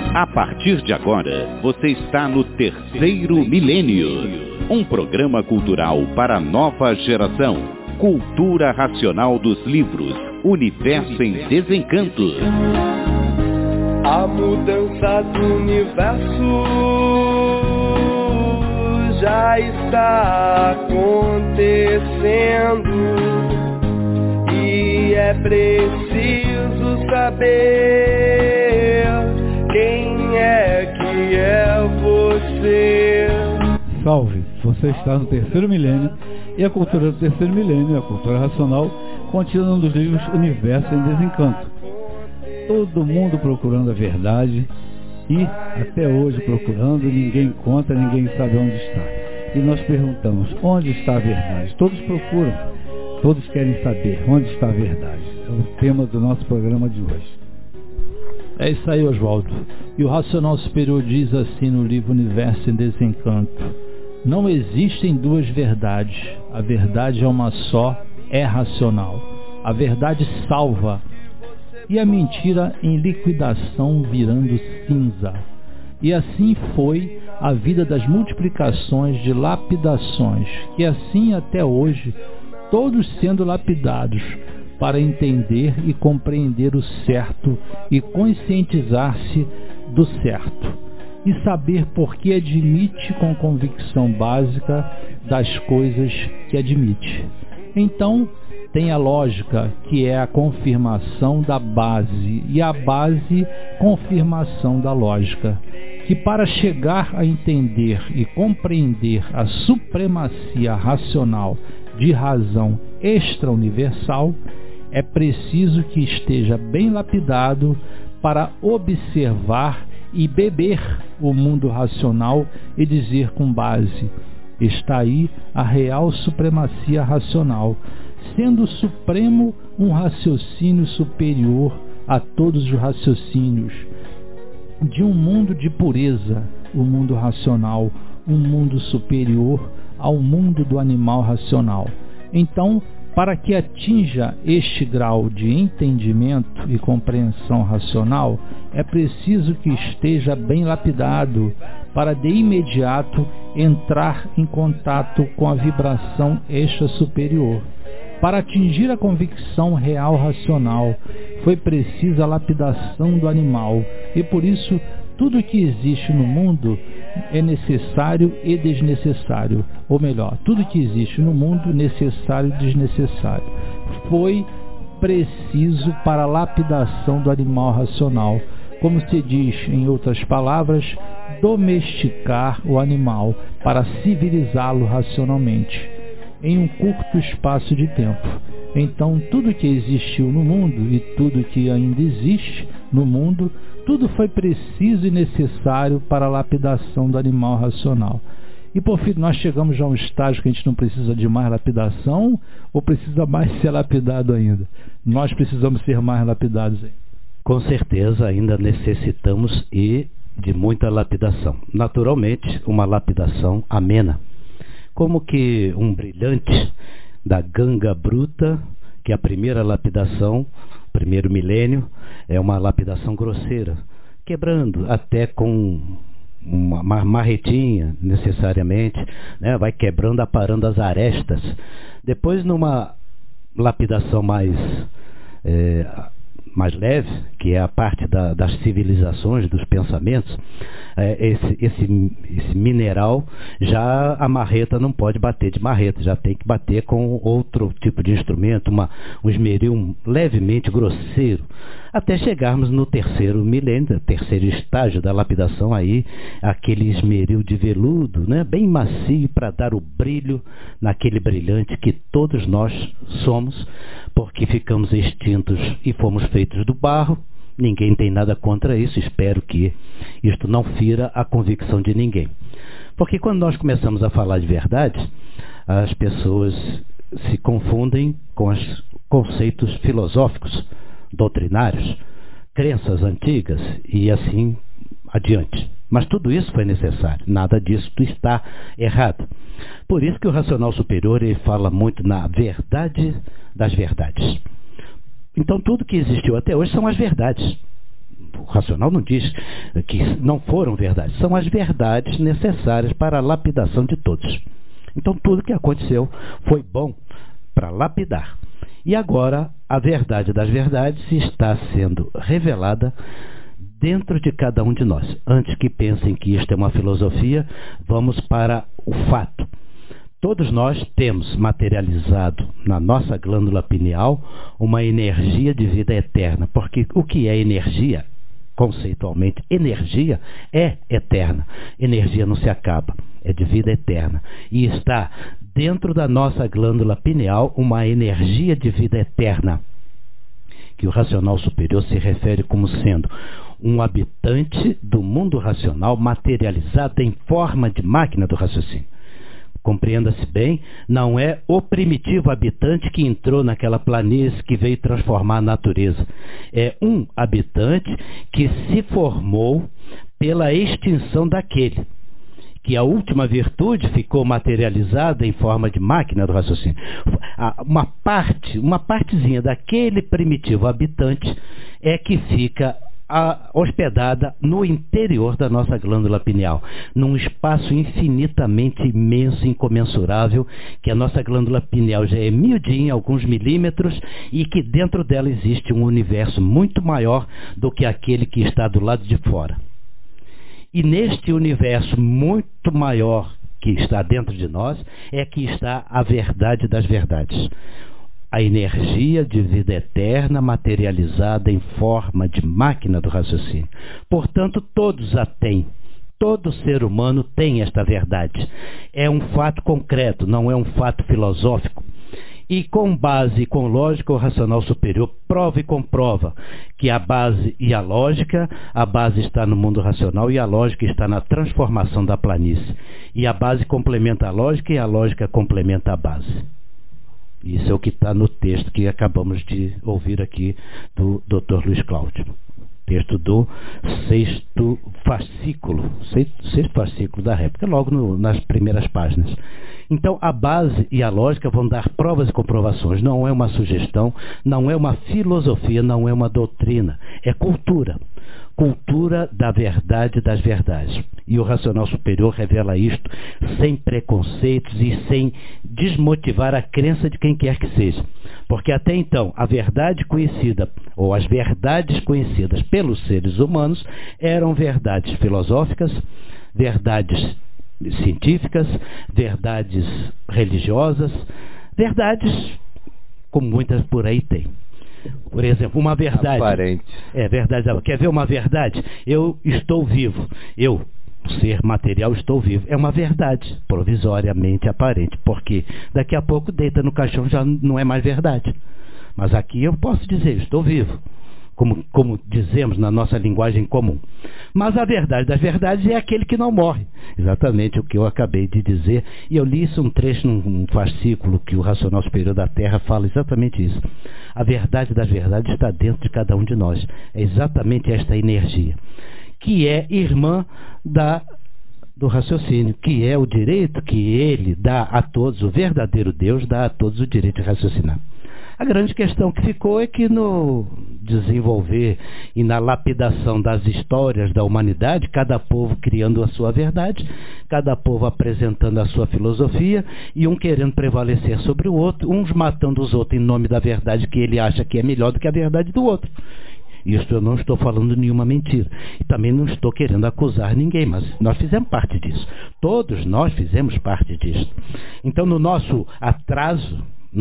A partir de agora, você está no Terceiro Milênio, um programa cultural para a nova geração. Cultura racional dos livros, Universo em Desencanto. A mudança do universo já está acontecendo e é preciso saber quem é que é você. Salve, você está no Terceiro Milênio e a cultura do Terceiro Milênio, a cultura racional, contida num dos livros Universo em Desencanto. Todo mundo procurando a verdade e até hoje procurando, ninguém encontra, ninguém sabe onde está. E nós perguntamos, onde está a verdade? Todos procuram, todos querem saber onde está a verdade. É o tema do nosso programa de hoje. É isso aí, Oswaldo. E o Racional Superior diz assim no livro Universo em Desencanto: não existem duas verdades. A verdade é uma só, é racional. A verdade salva. E a mentira em liquidação virando cinza. E assim foi a vida das multiplicações de lapidações, que assim até hoje, todos sendo lapidados para entender e compreender o certo e conscientizar-se do certo, e saber por que admite com convicção básica das coisas que admite. Então, tem a lógica, que é a confirmação da base, e a base, confirmação da lógica, que para chegar a entender e compreender a supremacia racional de razão extra-universal, é preciso que esteja bem lapidado para observar e beber o mundo racional e dizer com base: está aí a real supremacia racional, sendo o supremo um raciocínio superior a todos os raciocínios, de um mundo de pureza, o mundo racional, um mundo superior ao mundo do animal racional. Então, para que atinja este grau de entendimento e compreensão racional, é preciso que esteja bem lapidado, para de imediato entrar em contato com a vibração extra superior. Para atingir a convicção real racional, foi precisa a lapidação do animal, e por isso tudo que existe no mundo é necessário e desnecessário, ou melhor, tudo que existe no mundo, necessário e desnecessário. Foi preciso para a lapidação do animal racional, como se diz, em outras palavras, domesticar o animal para civilizá-lo racionalmente, em um curto espaço de tempo. Então, tudo que existiu no mundo e tudo que ainda existe no mundo, tudo foi preciso e necessário para a lapidação do animal racional. E por fim, nós chegamos já a um estágio que a gente não precisa de mais lapidação, ou precisa mais ser lapidado ainda? Nós precisamos ser mais lapidados ainda. Com certeza ainda necessitamos de muita lapidação. Naturalmente, uma lapidação amena. Como que um brilhante da ganga bruta, que é a primeira lapidação, primeiro milênio, é uma lapidação grosseira, quebrando até com uma marretinha, necessariamente, né? Vai quebrando, aparando as arestas. Depois, numa lapidação mais leve, que é a parte das civilizações, dos pensamentos, esse mineral, já a marreta não pode bater de marreta, já tem que bater com outro tipo de instrumento, um esmeril levemente grosseiro, até chegarmos no terceiro milênio, terceiro estágio da lapidação, aí aquele esmeril de veludo, né, bem macio, para dar o brilho naquele brilhante que todos nós somos, porque ficamos extintos e fomos feitos do barro. Ninguém tem nada contra isso, espero que isto não fira a convicção de ninguém. Porque quando nós começamos a falar de verdade, as pessoas se confundem com os conceitos filosóficos, doutrinários, crenças antigas e assim adiante. Mas tudo isso foi necessário, nada disso está errado. Por isso que o racional superior ele fala muito na verdade das verdades. Então tudo que existiu até hoje são as verdades. racional não diz que não foram verdades, são as verdades necessárias para a lapidação de todos. Então tudo que aconteceu foi bom para lapidar. E agora a verdade das verdades está sendo revelada dentro de cada um de nós. Antes que pensem que isto é uma filosofia, vamos para o fato. Todos nós temos materializado na nossa glândula pineal uma energia de vida eterna, porque o que é energia? Conceitualmente, energia é eterna. Energia não se acaba, é de vida eterna. E está dentro da nossa glândula pineal uma energia de vida eterna, que o racional superior se refere como sendo um habitante do mundo racional materializado em forma de máquina do raciocínio. Compreenda-se bem, não é o primitivo habitante que entrou naquela planície que veio transformar a natureza. É um habitante que se formou pela extinção daquele, que a última virtude ficou materializada em forma de máquina do raciocínio. Uma partezinha daquele primitivo habitante é que fica hospedada no interior da nossa glândula pineal, num espaço infinitamente imenso, incomensurável, que a nossa glândula pineal já é miudinha, alguns milímetros, e que dentro dela existe um universo muito maior do que aquele que está do lado de fora. E neste universo muito maior que está dentro de nós é que está a verdade das verdades. A energia de vida eterna materializada em forma de máquina do raciocínio. Portanto, todos a têm. Todo ser humano tem esta verdade. É um fato concreto, não é um fato filosófico. E com base, com lógica, o racional superior prova e comprova que a base e a lógica, a base está no mundo racional e a lógica está na transformação da planície. E a base complementa a lógica e a lógica complementa a base. Isso é o que está no texto que acabamos de ouvir aqui do Dr. Luiz Cláudio. Texto do sexto fascículo da réplica, logo nas primeiras páginas. Então, a base e a lógica vão dar provas e comprovações. Não é uma sugestão, não é uma filosofia, não é uma doutrina. É cultura. Cultura da verdade das verdades. E o racional superior revela isto sem preconceitos e sem desmotivar a crença de quem quer que seja. Porque até então, a verdade conhecida, ou as verdades conhecidas pelos seres humanos, eram verdades filosóficas, verdades científicas, verdades religiosas, verdades como muitas por aí tem. Por exemplo, uma verdade. Aparente. É verdade. Quer ver uma verdade? Eu estou vivo. Eu, ser material, estou vivo. É uma verdade provisoriamente aparente, porque daqui a pouco deita no caixão já não é mais verdade. Mas aqui eu posso dizer, estou vivo. Como dizemos na nossa linguagem comum. Mas a verdade das verdades é aquele que não morre. Exatamente o que eu acabei de dizer. E eu li isso um trecho num fascículo que o Racional Superior da Terra fala exatamente isso. A verdade das verdades está dentro de cada um de nós. É exatamente esta energia, que é irmã do raciocínio, que é o direito que ele dá a todos, o verdadeiro Deus dá a todos o direito de raciocinar. A grande questão que ficou é que no desenvolver e na lapidação das histórias da humanidade, cada povo criando a sua verdade, cada povo apresentando a sua filosofia e um querendo prevalecer sobre o outro, uns matando os outros em nome da verdade que ele acha que é melhor do que a verdade do outro. Isso eu não estou falando nenhuma mentira. E também não estou querendo acusar ninguém, mas nós fizemos parte disso. Todos nós fizemos parte disso. Então, no nosso atraso,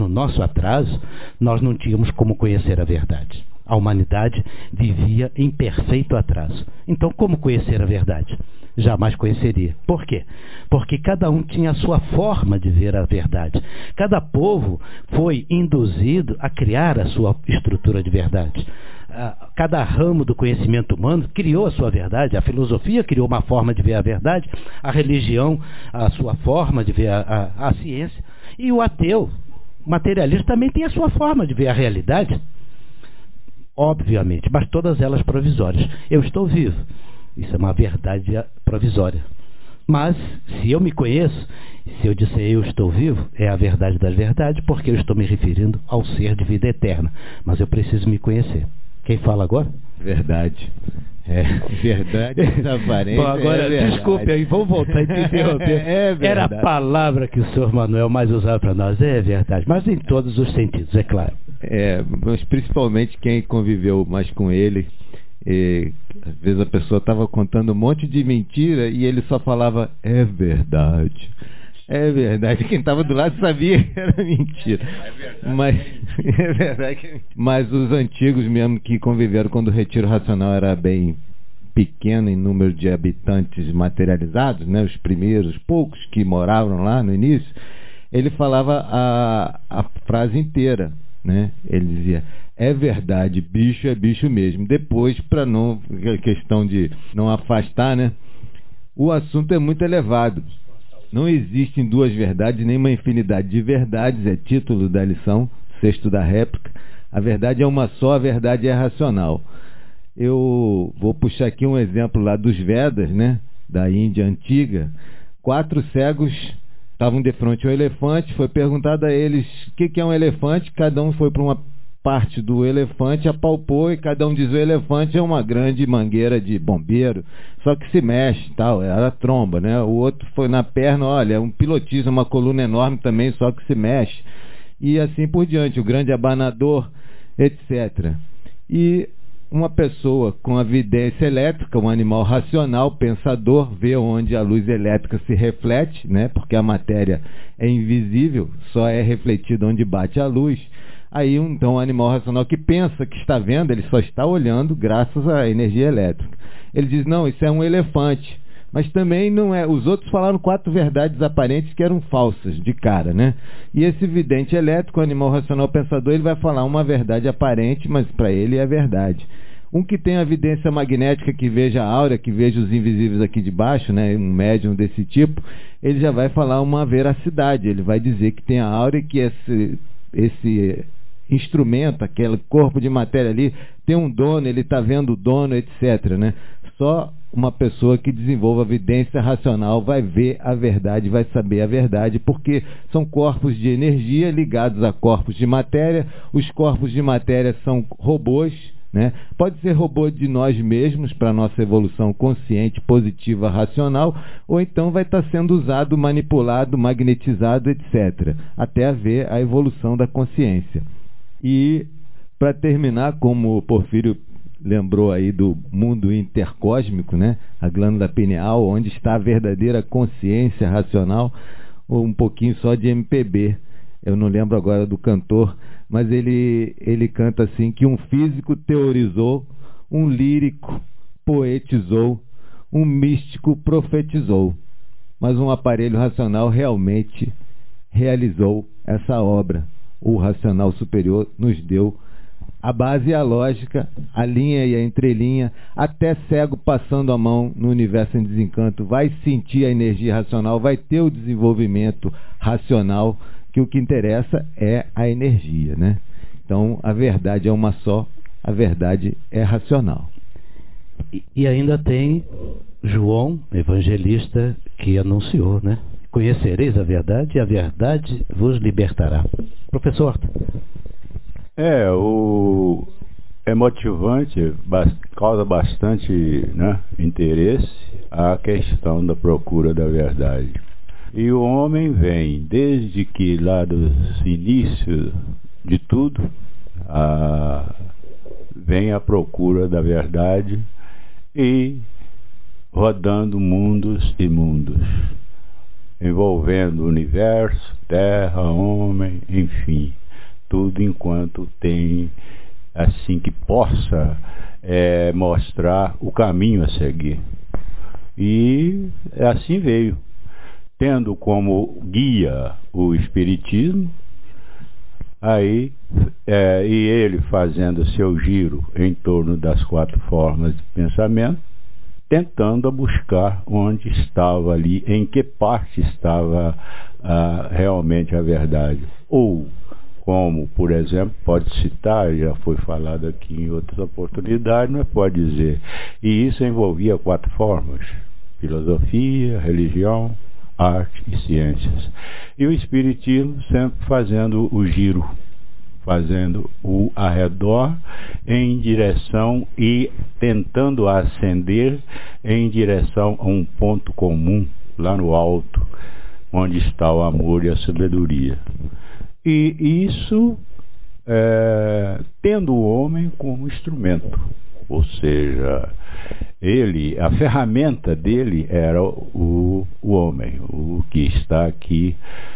nós não tínhamos como conhecer a verdade. A humanidade vivia em perfeito atraso. Então, como conhecer a verdade? Jamais conheceria. Por quê? Porque cada um tinha a sua forma de ver a verdade. Cada povo foi induzido a criar a sua estrutura de verdade. Cada ramo do conhecimento humano criou a sua verdade. A filosofia criou uma forma de ver a verdade, a religião, a sua forma de ver a ciência, e o ateu, materialista, também tem a sua forma de ver a realidade, obviamente, mas todas elas provisórias. Eu estou vivo, isso é uma verdade provisória. Mas, se eu me conheço, se eu disser eu estou vivo, é a verdade das verdades, porque eu estou me referindo ao ser de vida eterna. Mas eu preciso me conhecer. Quem fala agora? Verdade. Verdade aparente. Bom, agora, desculpe aí, vamos voltar a te interromper. Era a palavra que o senhor Manuel mais usava para nós. É verdade, mas em todos os sentidos, é claro. Mas principalmente quem conviveu mais com ele. Às vezes a pessoa estava contando um monte de mentira e ele só falava, é verdade. É verdade, quem estava do lado sabia que era mentira. É verdade. Mas os antigos mesmo que conviveram quando o Retiro Racional era bem pequeno em número de habitantes materializados, né, os primeiros, poucos que moravam lá no início, ele falava a frase inteira, né? Ele dizia, é verdade, bicho é bicho mesmo. Depois, para não, questão de não afastar, né, o assunto é muito elevado. Não existem duas verdades, nem uma infinidade de verdades, é título da lição, sexto da réplica. A verdade é uma só, a verdade é racional. Eu vou puxar aqui um exemplo lá dos Vedas, né, da Índia antiga. 4 cegos estavam de frente ao elefante, foi perguntado a eles o que é um elefante, cada um foi para uma parte do elefante, apalpou e cada um diz, o elefante é uma grande mangueira de bombeiro, só que se mexe, tal, era a tromba, né? O outro foi na perna, olha, é um pilotismo, uma coluna enorme também, só que se mexe. E assim por diante, o grande abanador, etc. E uma pessoa com a vidência elétrica, um animal racional, pensador, vê onde a luz elétrica se reflete, né? Porque a matéria é invisível, só é refletida onde bate a luz. Aí, então, um animal racional que pensa que está vendo, ele só está olhando graças à energia elétrica. Ele diz, não, isso é um elefante. Mas também não é. Os outros falaram 4 verdades aparentes que eram falsas, de cara, né? E esse vidente elétrico, o animal racional pensador, ele vai falar uma verdade aparente, mas para ele é verdade. Um que tem a vidência magnética, que veja a áurea, que veja os invisíveis aqui de baixo, né? Um médium desse tipo, ele já vai falar uma veracidade. Ele vai dizer que tem a áurea e que esse instrumento, aquele corpo de matéria ali, tem um dono, ele está vendo o dono, etc. Né? Só uma pessoa que desenvolva a vidência racional vai ver a verdade, vai saber a verdade, porque são corpos de energia ligados a corpos de matéria. Os corpos de matéria são robôs, né? Pode ser robô de nós mesmos para nossa evolução consciente, positiva, racional, ou então vai estar sendo usado, manipulado, magnetizado, etc. Até haver a evolução da consciência. E, para terminar, como o Porfírio lembrou aí do mundo intercósmico, né? A glândula pineal, onde está a verdadeira consciência racional, ou um pouquinho só de MPB. Eu não lembro agora do cantor, mas ele canta assim, que um físico teorizou, um lírico poetizou, um místico profetizou, mas um aparelho racional realmente realizou essa obra. O racional superior nos deu a base e a lógica, a linha e a entrelinha. Até cego passando a mão no universo em desencanto vai sentir a energia racional, vai ter o desenvolvimento racional, que o que interessa é a energia, né? Então a verdade é uma só, a verdade é racional. E ainda tem João, evangelista, que anunciou, né? Conhecereis a verdade e a verdade vos libertará. Professor. É motivante, causa bastante, né, interesse a questão da procura da verdade. E o homem vem, desde que lá dos inícios de tudo, vem à procura da verdade e rodando mundos e mundos, envolvendo o universo, terra, homem, enfim, tudo enquanto tem, assim, que possa mostrar o caminho a seguir. E assim veio, tendo como guia o Espiritismo, aí, e ele fazendo seu giro em torno das 4 formas de pensamento, tentando buscar onde estava ali, em que parte estava realmente a verdade. Ou, como, por exemplo, pode citar, já foi falado aqui em outras oportunidades, mas pode dizer, e isso envolvia 4 formas: filosofia, religião, arte e ciências. E o Espiritismo sempre fazendo o giro, fazendo o arredor em direção e tentando ascender em direção a um ponto comum lá no alto, onde está o amor e a sabedoria. E isso tendo o homem como instrumento, ou seja, a ferramenta dele era o homem, o que está aqui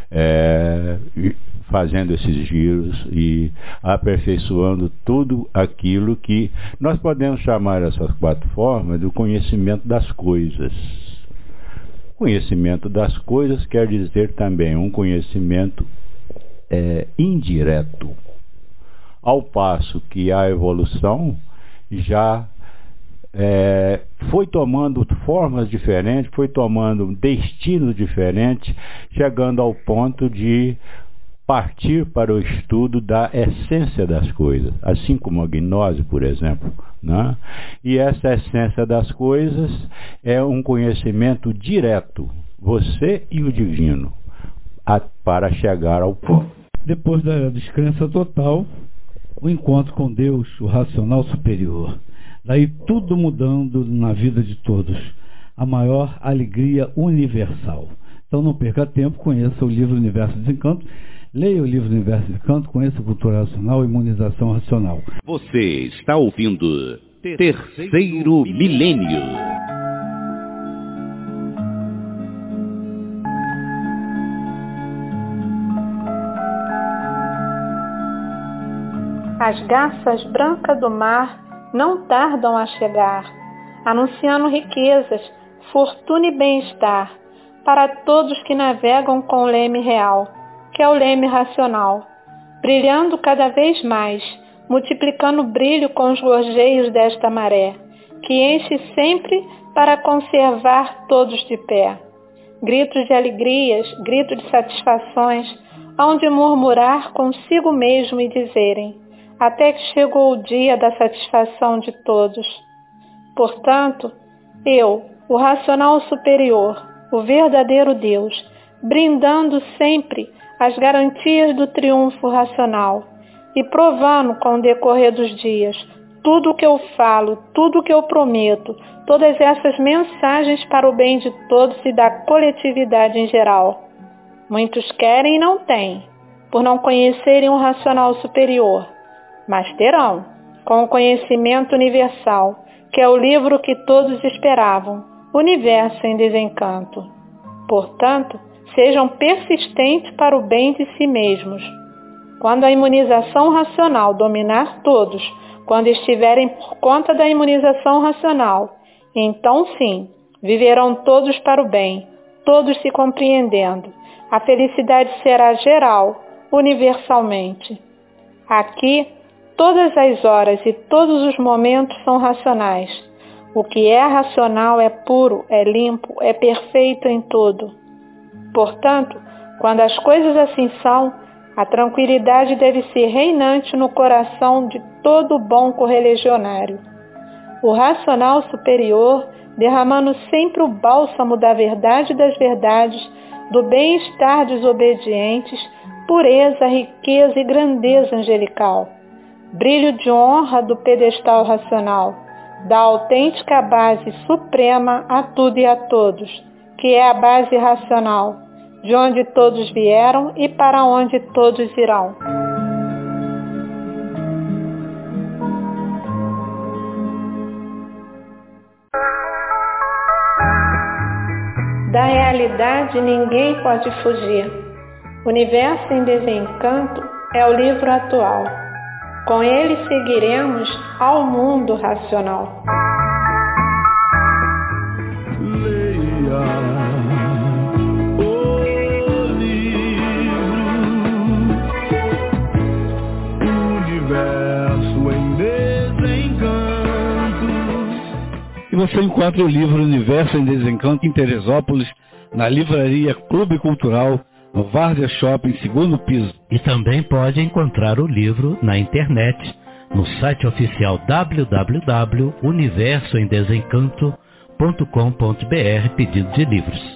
fazendo esses giros e aperfeiçoando tudo aquilo que nós podemos chamar essas 4 formas do conhecimento das coisas. Conhecimento das coisas quer dizer também um conhecimento indireto, ao passo que a evolução já foi tomando formas diferentes, foi tomando destinos diferentes, chegando ao ponto de partir para o estudo da essência das coisas, assim como a gnose, por exemplo, né? E essa essência das coisas é um conhecimento direto, você e o divino, para chegar ao ponto. Depois da descrença total, o encontro com Deus, o racional superior. Daí tudo mudando na vida de todos. A maior alegria universal. Então não perca tempo, conheça o livro Universo Desencanto. Leia o livro Universo Desencanto, conheça a cultura racional e imunização racional. Você está ouvindo Terceiro Milênio. As garças brancas do mar não tardam a chegar, anunciando riquezas, fortuna e bem-estar para todos que navegam com o leme real, que é o leme racional, brilhando cada vez mais, multiplicando o brilho com os gorjeios desta maré, que enche sempre para conservar todos de pé. Gritos de alegrias, gritos de satisfações, hão de murmurar consigo mesmo e dizerem: até que chegou o dia da satisfação de todos. Portanto, eu, o racional superior, o verdadeiro Deus, brindando sempre as garantias do triunfo racional e provando com o decorrer dos dias tudo o que eu falo, tudo o que eu prometo, todas essas mensagens para o bem de todos e da coletividade em geral. Muitos querem e não têm, por não conhecerem o racional superior, mas terão, com o conhecimento universal, que é o livro que todos esperavam, Universo em Desencanto. Portanto, sejam persistentes para o bem de si mesmos. Quando a imunização racional dominar todos, quando estiverem por conta da imunização racional, então sim, viverão todos para o bem, todos se compreendendo. A felicidade será geral, universalmente. Aqui, todas as horas e todos os momentos são racionais. O que é racional é puro, é limpo, é perfeito em tudo. Portanto, quando as coisas assim são, a tranquilidade deve ser reinante no coração de todo bom correligionário. O racional superior, derramando sempre o bálsamo da verdade das verdades, do bem-estar dos obedientes, pureza, riqueza e grandeza angelical. Brilho de honra do pedestal racional, da autêntica base suprema a tudo e a todos, que é a base racional, de onde todos vieram e para onde todos irão. Da realidade ninguém pode fugir. Universo em Desencanto é o livro atual. Com ele seguiremos ao mundo racional. Leia o livro Universo em Desencanto. E você encontra o livro Universo em Desencanto em Teresópolis, na livraria Clube Cultural, no Várzea Shopping, segundo piso. E também pode encontrar o livro na internet, no site oficial www.universoemdesencanto.com.br, pedido de livros.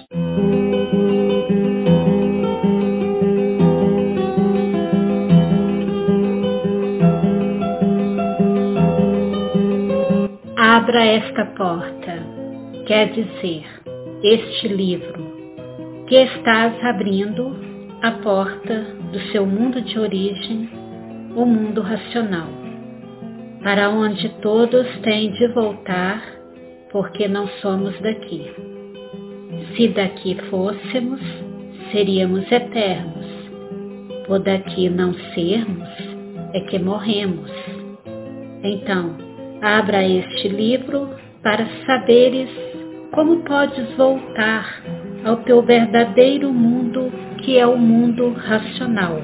Abra esta porta, quer dizer, este livro, que estás abrindo a porta do seu mundo de origem, o mundo racional, para onde todos têm de voltar, porque não somos daqui. Se daqui fôssemos, seríamos eternos. Por daqui não sermos, é que morremos. Então, abra este livro para saberes como podes voltar ao teu verdadeiro mundo, que é o mundo racional.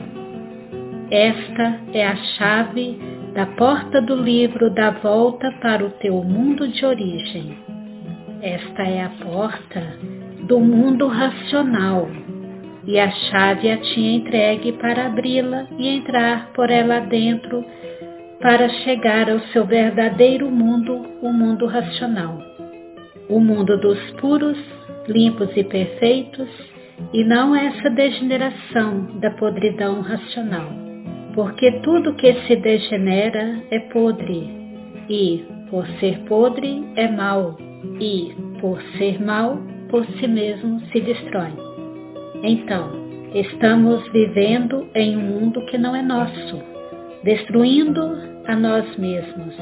Esta é a chave da porta do livro da volta para o teu mundo de origem. Esta é a porta do mundo racional, e a chave a tinha entregue para abri-la e entrar por ela dentro, para chegar ao seu verdadeiro mundo, o mundo racional. O mundo dos puros, limpos e perfeitos, e não essa degeneração da podridão racional. Porque tudo que se degenera é podre, e, por ser podre, é mau, e, por ser mau, por si mesmo se destrói. Então, estamos vivendo em um mundo que não é nosso, destruindo a nós mesmos.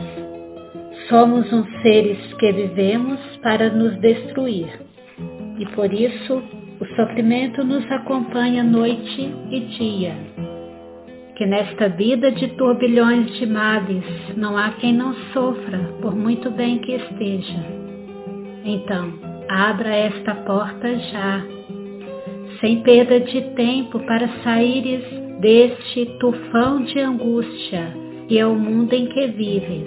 Somos uns seres que vivemos para nos destruir, e por isso o sofrimento nos acompanha noite e dia. Que nesta vida de turbilhões de males não há quem não sofra, por muito bem que esteja. Então, abra esta porta já, sem perda de tempo, para saíres deste tufão de angústia, que é o mundo em que vives.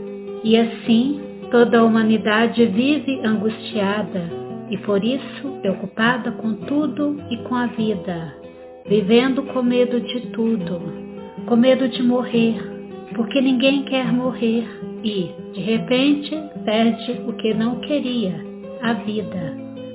E assim, toda a humanidade vive angustiada, e por isso preocupada com tudo e com a vida, vivendo com medo de tudo, com medo de morrer, porque ninguém quer morrer e, de repente, perde o que não queria, a vida.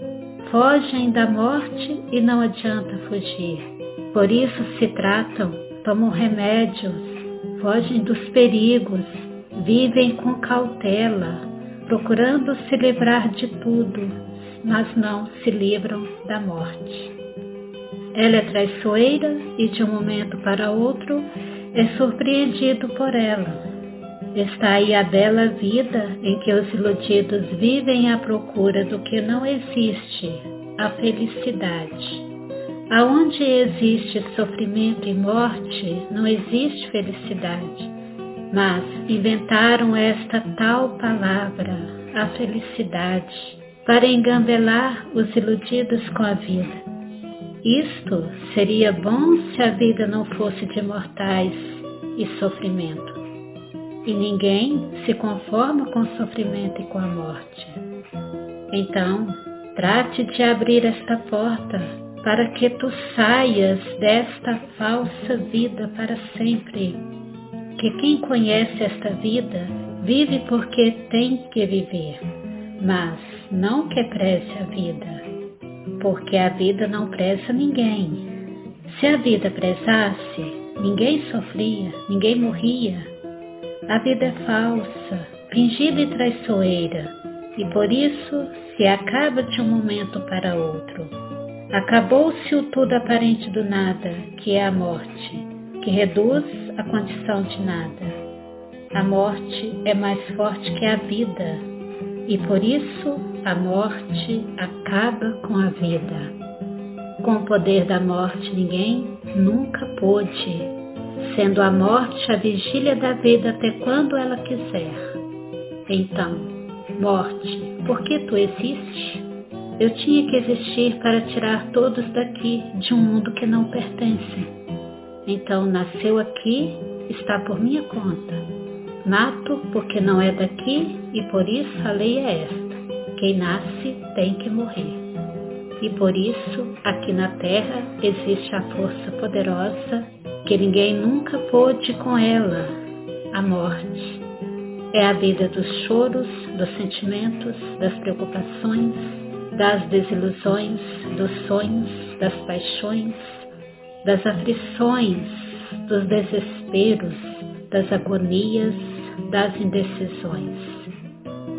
Fogem da morte e não adianta fugir. Por isso se tratam, tomam remédios, fogem dos perigos, vivem com cautela, procurando se livrar de tudo, mas não se livram da morte. Ela é traiçoeira e de um momento para outro é surpreendido por ela. Está aí a bela vida em que os iludidos vivem à procura do que não existe, a felicidade. Aonde existe sofrimento e morte, não existe felicidade. Mas inventaram esta tal palavra, a felicidade, para engambelar os iludidos com a vida. Isto seria bom se a vida não fosse de mortais e sofrimento. E ninguém se conforma com o sofrimento e com a morte. Então, trate de abrir esta porta para que tu saias desta falsa vida para sempre. Que quem conhece esta vida vive porque tem que viver, mas não que preze a vida, porque a vida não preza ninguém. Se a vida prezasse, ninguém sofria, ninguém morria. A vida é falsa, fingida e traiçoeira, e por isso se acaba de um momento para outro. Acabou-se o tudo aparente do nada, que é a morte, que reduz a condição de nada. A morte é mais forte que a vida, e por isso a morte acaba com a vida. Com o poder da morte ninguém nunca pôde, sendo a morte a vigília da vida até quando ela quiser. Então, morte, por que tu existes? Eu tinha que existir para tirar todos daqui de um mundo que não pertence. Então nasceu aqui, está por minha conta. Mato porque não é daqui e por isso a lei é esta. Quem nasce tem que morrer. E por isso, aqui na Terra, existe a força poderosa que ninguém nunca pôde com ela, a morte. É a vida dos choros, dos sentimentos, das preocupações, das desilusões, dos sonhos, das paixões, das aflições, dos desesperos, das agonias, das indecisões.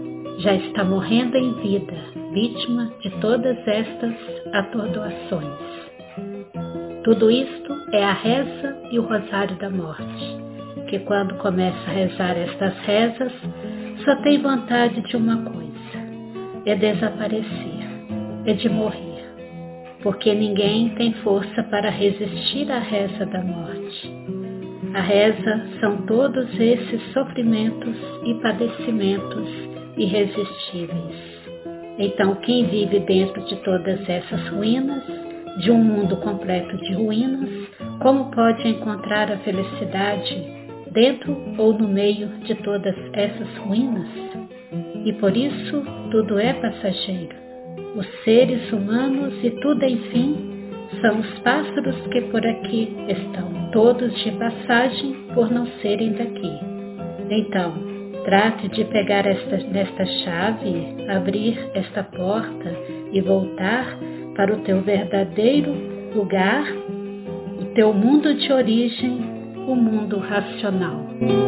já está morrendo em vida, vítima de todas estas atordoações. Tudo isto é a reza e o rosário da morte, que quando começa a rezar estas rezas, só tem vontade de uma coisa, é desaparecer, é de morrer, porque ninguém tem força para resistir à reza da morte. A reza são todos esses sofrimentos e padecimentos irresistíveis. Então, quem vive dentro de todas essas ruínas, de um mundo completo de ruínas, como pode encontrar a felicidade dentro ou no meio de todas essas ruínas? E por isso, tudo é passageiro. Os seres humanos e tudo, enfim, são os pássaros que por aqui estão, todos de passagem por não serem daqui. Então, trate de pegar nesta chave, abrir esta porta e voltar para o teu verdadeiro lugar, o teu mundo de origem, o mundo racional.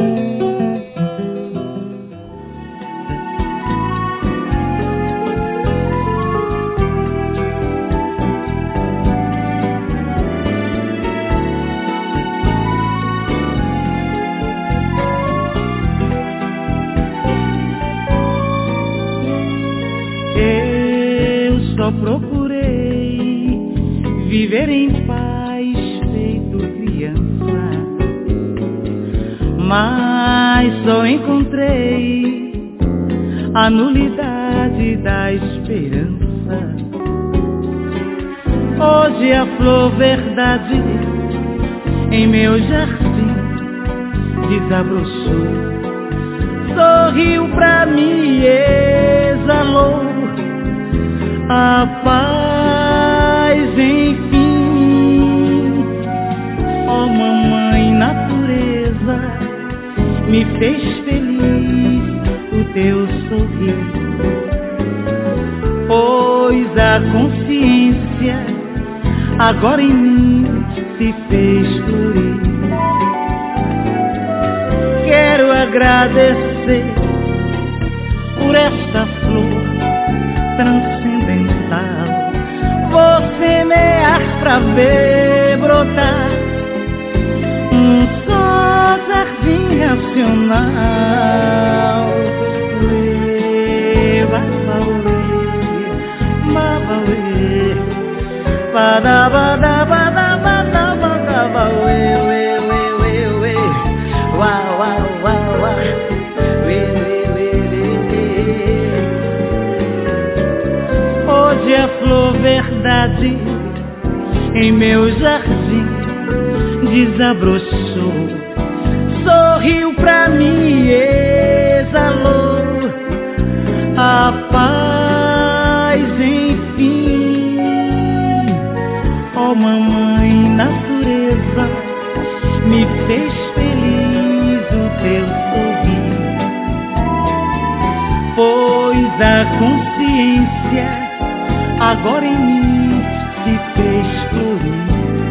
Só procurei viver em paz feito criança, mas só encontrei a nulidade da esperança. Hoje a flor verdade em meu jardim desabrochou, sorriu pra mim e exalou a paz, enfim. Ó mamãe natureza, me fez feliz o teu sorriso, pois a consciência agora em mim se fez florir. Quero agradecer por esta flor transcendental, vou semear pra ver brotar um só jardim racional. Hoje a flor verdade em meu jardim desabrochou, sorriu pra mim e exalou a paz, enfim. Ó mamãe natureza, me fez feliz o teu sorriso, pois a consciência agora em mim se fez florir.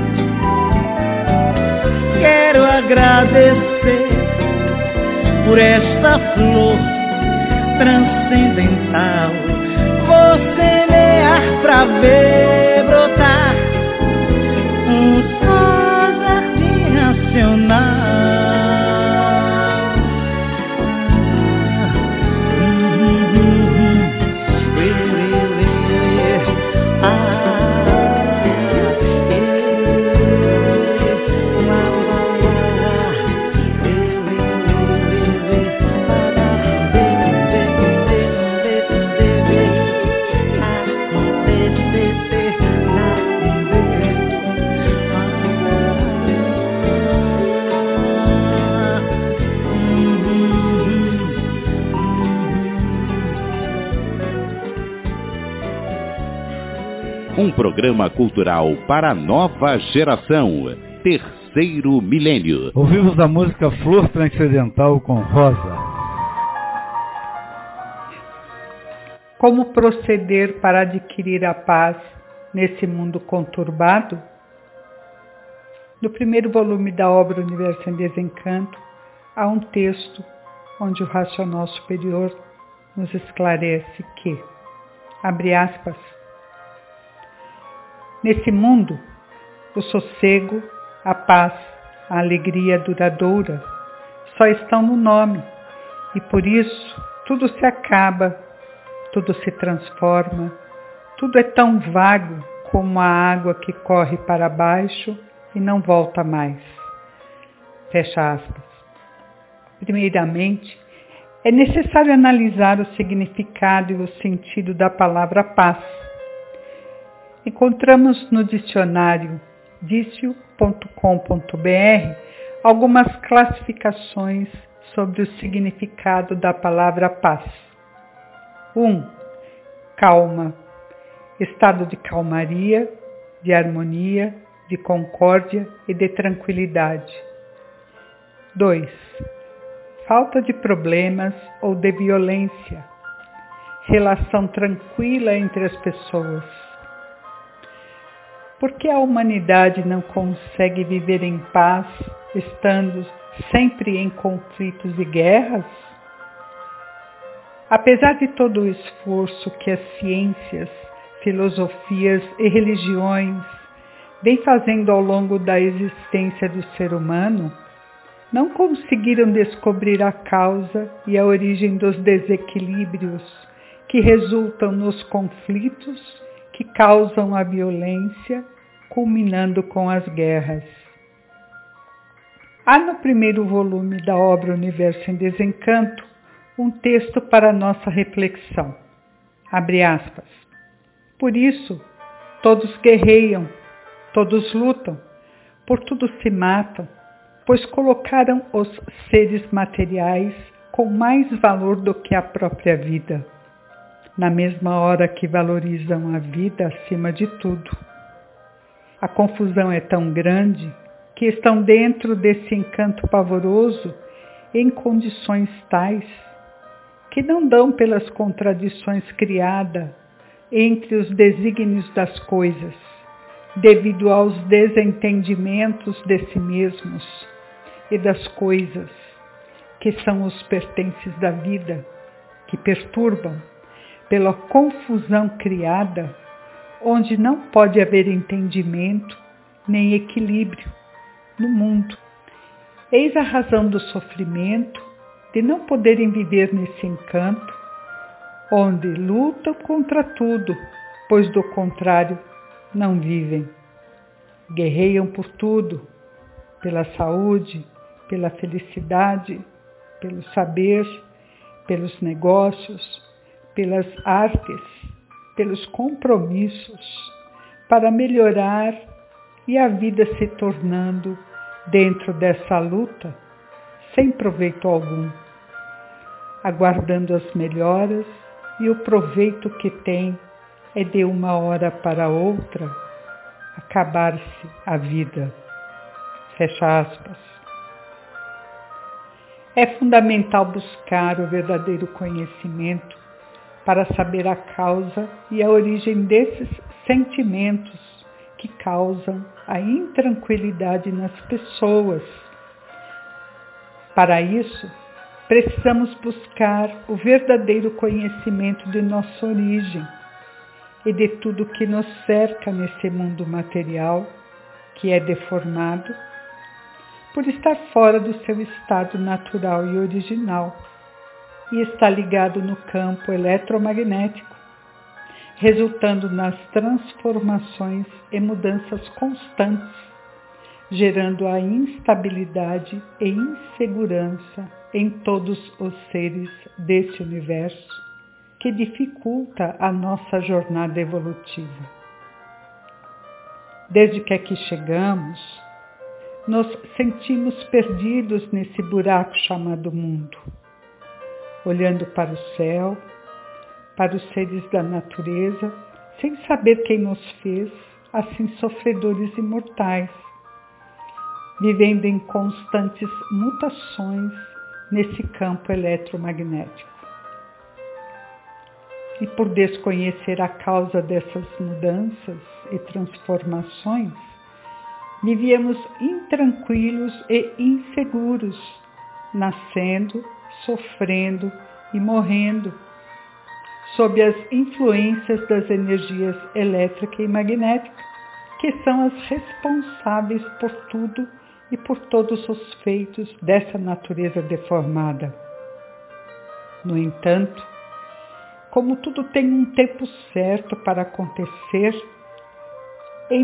Quero agradecer por esta flor transcendental, vou semear pra ver brotar um só jardim racional. Um programa cultural para a nova geração. Terceiro milênio. Ouvimos a música Flor Transcendental com Rosa. Como proceder para adquirir a paz nesse mundo conturbado? No primeiro volume da obra Universo em Desencanto, há um texto onde o racional superior nos esclarece que, abre aspas, nesse mundo, o sossego, a paz, a alegria duradoura só estão no nome e por isso tudo se acaba, tudo se transforma, tudo é tão vago como a água que corre para baixo e não volta mais. Fecha aspas. Primeiramente, é necessário analisar o significado e o sentido da palavra paz. Encontramos no dicionário dicio.com.br algumas classificações sobre o significado da palavra paz. 1. Calma, estado de calmaria, de harmonia, de concórdia e de tranquilidade. 2. Falta de problemas ou de violência, relação tranquila entre as pessoas. Por que a humanidade não consegue viver em paz, estando sempre em conflitos e guerras? Apesar de todo o esforço que as ciências, filosofias e religiões vêm fazendo ao longo da existência do ser humano, não conseguiram descobrir a causa e a origem dos desequilíbrios que resultam nos conflitos que causam a violência, culminando com as guerras. Há no primeiro volume da obra Universo em Desencanto um texto para nossa reflexão. Abre aspas. Por isso, todos guerreiam, todos lutam, por tudo se matam, pois colocaram os seres materiais com mais valor do que a própria vida, na mesma hora que valorizam a vida acima de tudo. A confusão é tão grande que estão dentro desse encanto pavoroso em condições tais que não dão pelas contradições criadas entre os desígnios das coisas, devido aos desentendimentos de si mesmos e das coisas, que são os pertences da vida, que perturbam pela confusão criada, onde não pode haver entendimento nem equilíbrio no mundo. Eis a razão do sofrimento de não poderem viver nesse encanto, onde lutam contra tudo, pois do contrário não vivem. Guerreiam por tudo, pela saúde, pela felicidade, pelo saber, pelos negócios, pelas artes, pelos compromissos, para melhorar e a vida se tornando, dentro dessa luta, sem proveito algum, aguardando as melhoras e o proveito que tem é de uma hora para outra acabar-se a vida. Fecha aspas. É fundamental buscar o verdadeiro conhecimento para saber a causa e a origem desses sentimentos que causam a intranquilidade nas pessoas. Para isso, precisamos buscar o verdadeiro conhecimento de nossa origem e de tudo que nos cerca nesse mundo material, que é deformado, por estar fora do seu estado natural e original, e está ligado no campo eletromagnético, resultando nas transformações e mudanças constantes, gerando a instabilidade e insegurança em todos os seres desse universo, que dificulta a nossa jornada evolutiva. Desde que aqui chegamos, nos sentimos perdidos nesse buraco chamado mundo, olhando para o céu, para os seres da natureza, sem saber quem nos fez assim sofredores imortais, vivendo em constantes mutações nesse campo eletromagnético. E por desconhecer a causa dessas mudanças e transformações, vivíamos intranquilos e inseguros, nascendo, sofrendo e morrendo sob as influências das energias elétrica e magnética, que são as responsáveis por tudo e por todos os feitos dessa natureza deformada. No entanto, como tudo tem um tempo certo para acontecer, em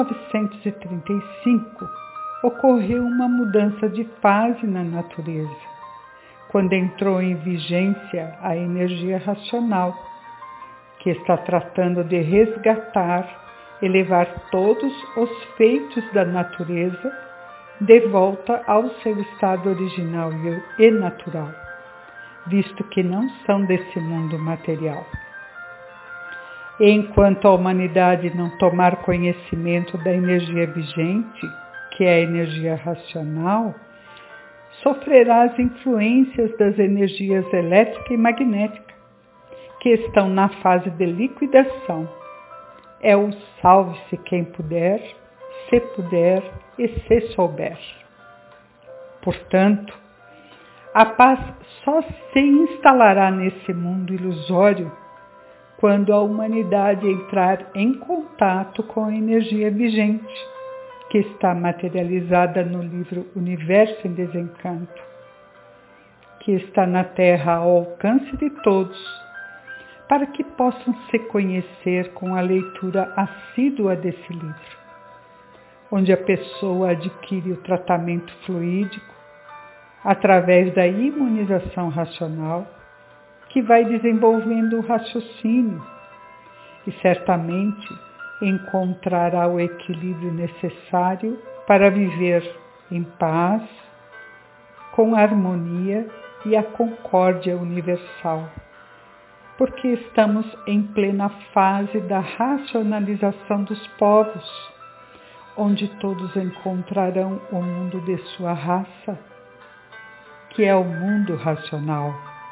1935 ocorreu uma mudança de fase na natureza, quando entrou em vigência a energia racional, que está tratando de resgatar e levar todos os feitos da natureza de volta ao seu estado original e natural, visto que não são desse mundo material. Enquanto a humanidade não tomar conhecimento da energia vigente, que é a energia racional, sofrerá as influências das energias elétrica e magnética, que estão na fase de liquidação. É o salve-se quem puder, se puder e se souber. Portanto, a paz só se instalará nesse mundo ilusório quando a humanidade entrar em contato com a energia vigente, que está materializada no livro Universo em Desencanto, que está na Terra ao alcance de todos, para que possam se conhecer com a leitura assídua desse livro, onde a pessoa adquire o tratamento fluídico através da imunização racional, que vai desenvolvendo o raciocínio e certamente encontrará o equilíbrio necessário para viver em paz, com harmonia e a concórdia universal, porque estamos em plena fase da racionalização dos povos, onde todos encontrarão o mundo de sua raça, que é o mundo racional.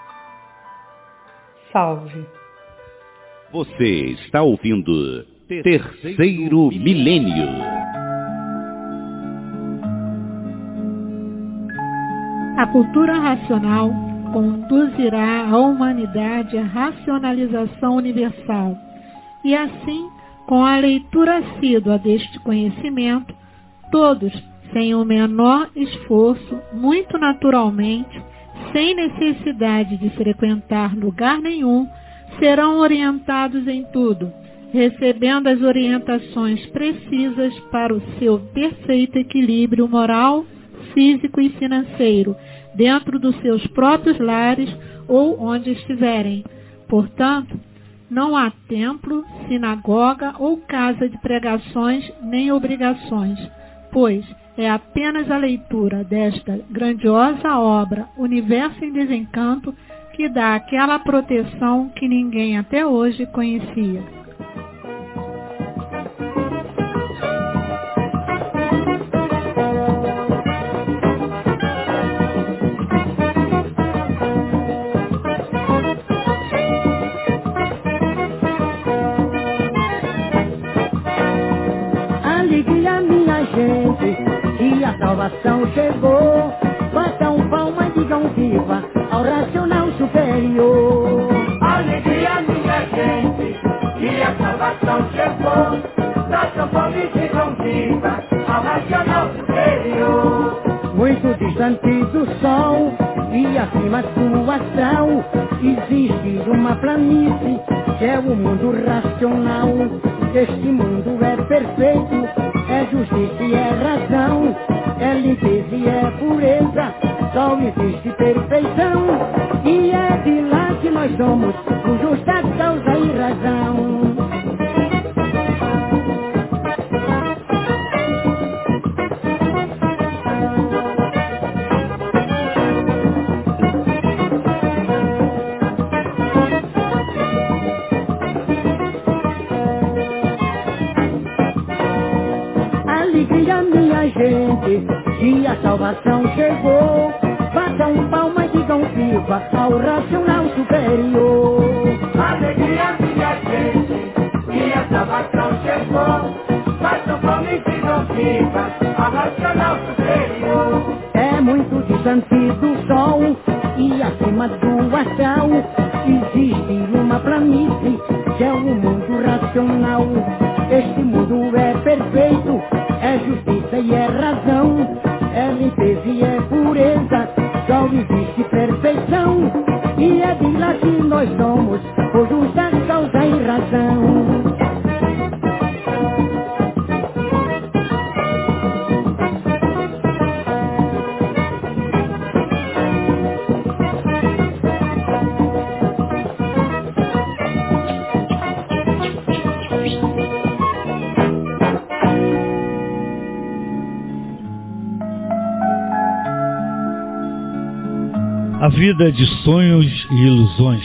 Salve! Você está ouvindo Terceiro Milênio. A cultura racional conduzirá a humanidade à racionalização universal e assim, com a leitura assídua deste conhecimento, todos, sem o menor esforço, muito naturalmente, sem necessidade de frequentar lugar nenhum, serão orientados em tudo, recebendo as orientações precisas para o seu perfeito equilíbrio moral, físico e financeiro, dentro dos seus próprios lares ou onde estiverem. Portanto, não há templo, sinagoga ou casa de pregações nem obrigações, pois é apenas a leitura desta grandiosa obra, Universo em Desencanto, que dá aquela proteção que ninguém até hoje conhecia. Alegria, minha gente, que a salvação chegou. Batam palma e digam viva ao racional superior. Alegria, minha gente, que a salvação chegou. Batam palma e digam viva ao racional superior. Muito distante do sol e acima do astral, existe uma planície que é o mundo racional. Este mundo é perfeito, é justiça e é razão, é limpeza e é pureza, só existe perfeição. E é de lá que nós somos, com justa causa e razão. Alegria, minha gente, que a salvação chegou. Batam palma e digam viva ao racional superior. Alegria, minha gente, que a salvação chegou. Batam palma e digam viva ao racional superior. É muito distante do sol e acima do astral, existe uma planície, que é o mundo racional. Este mundo é perfeito, é justiça e é razão, é limpeza e é pureza, só existe perfeição. E é de lá que nós somos, por justa causa e razão. A vida é de sonhos e ilusões.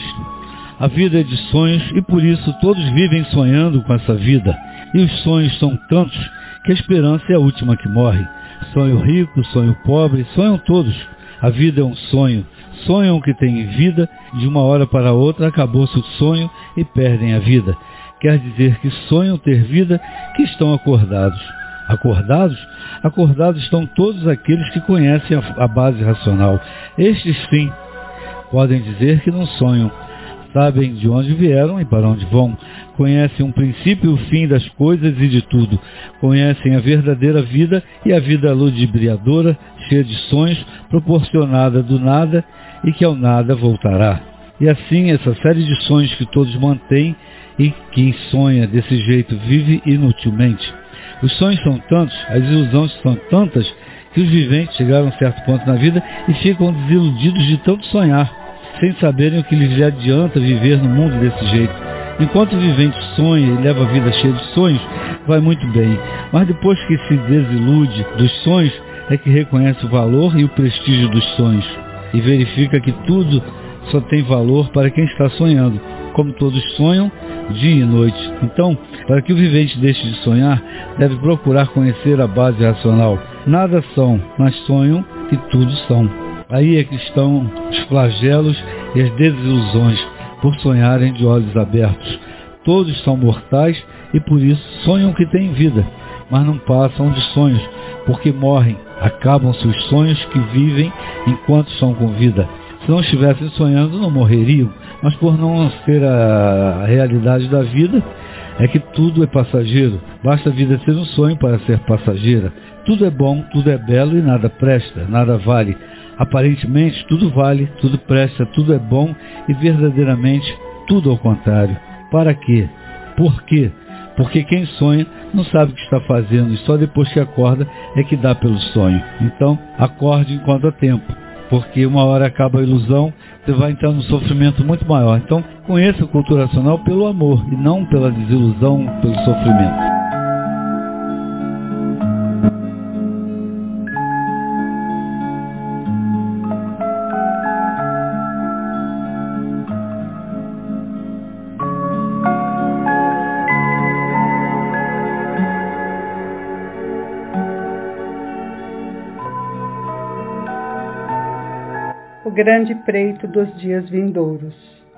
A vida é de sonhos e por isso todos vivem sonhando com essa vida. E os sonhos são tantos que a esperança é a última que morre. Sonho rico, sonho pobre, sonham todos. A vida é um sonho. Sonham que têm vida, de uma hora para outra acabou-se o sonho e perdem a vida. Quer dizer que sonham ter vida, que estão acordados. Acordados? Acordados estão todos aqueles que conhecem a base racional. Estes, sim, podem dizer que não sonham. Sabem de onde vieram e para onde vão. Conhecem o princípio e o fim das coisas e de tudo. Conhecem a verdadeira vida e a vida ludibriadora, cheia de sonhos, proporcionada do nada e que ao nada voltará. E assim, essa série de sonhos que todos mantêm e quem sonha desse jeito vive inutilmente. Os sonhos são tantos, as ilusões são tantas, que os viventes chegaram a um certo ponto na vida e ficam desiludidos de tanto sonhar, sem saberem o que lhes adianta viver no mundo desse jeito. Enquanto o vivente sonha e leva a vida cheia de sonhos, vai muito bem, mas depois que se desilude dos sonhos, é que reconhece o valor e o prestígio dos sonhos, e verifica que tudo só tem valor para quem está sonhando, como todos sonham, dia e noite. Então, para que o vivente deixe de sonhar, deve procurar conhecer a base racional. Nada são, mas sonham que tudo são. Aí é que estão os flagelos e as desilusões, por sonharem de olhos abertos. Todos são mortais e por isso sonham que têm vida, mas não passam de sonhos, porque morrem, acabam-se os sonhos que vivem enquanto estão com vida. Se não estivessem sonhando, não morreriam, mas por não ser a realidade da vida, é que tudo é passageiro. Basta a vida ser um sonho para ser passageira. Tudo é bom, tudo é belo e nada presta, nada vale. Aparentemente, tudo vale, tudo presta, tudo é bom e verdadeiramente tudo ao contrário. Para quê? Por quê? Porque quem sonha não sabe o que está fazendo e só depois que acorda é que dá pelo sonho. Então, acorde enquanto há tempo, porque uma hora acaba a ilusão, você vai entrar num sofrimento muito maior. Então, conheça a cultura racional pelo amor e não pela desilusão, pelo sofrimento. O grande preito dos dias vindouros.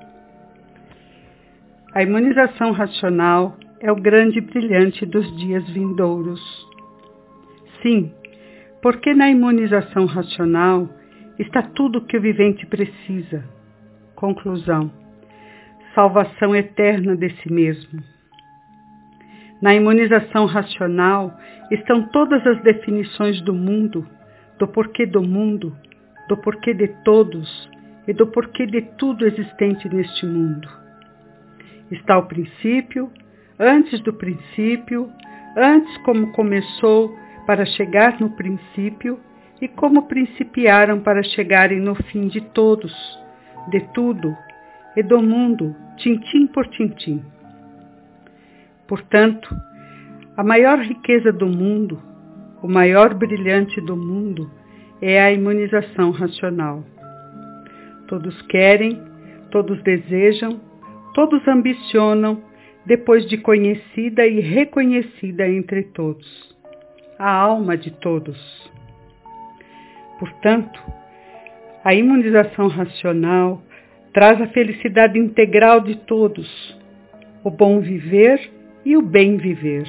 A imunização racional é o grande brilhante dos dias vindouros. Sim, porque na imunização racional está tudo o que o vivente precisa. Conclusão: salvação eterna de si mesmo. Na imunização racional estão todas as definições do mundo, do porquê de todos e do porquê de tudo existente neste mundo. Está o princípio, antes do princípio, antes como começou para chegar no princípio e como principiaram para chegarem no fim de todos, de tudo e do mundo, tintim por tintim. Portanto, a maior riqueza do mundo, o maior brilhante do mundo, é a imunização racional. Todos querem, todos desejam, todos ambicionam, depois de conhecida e reconhecida entre todos, a alma de todos. Portanto, a imunização racional traz a felicidade integral de todos, o bom viver e o bem viver.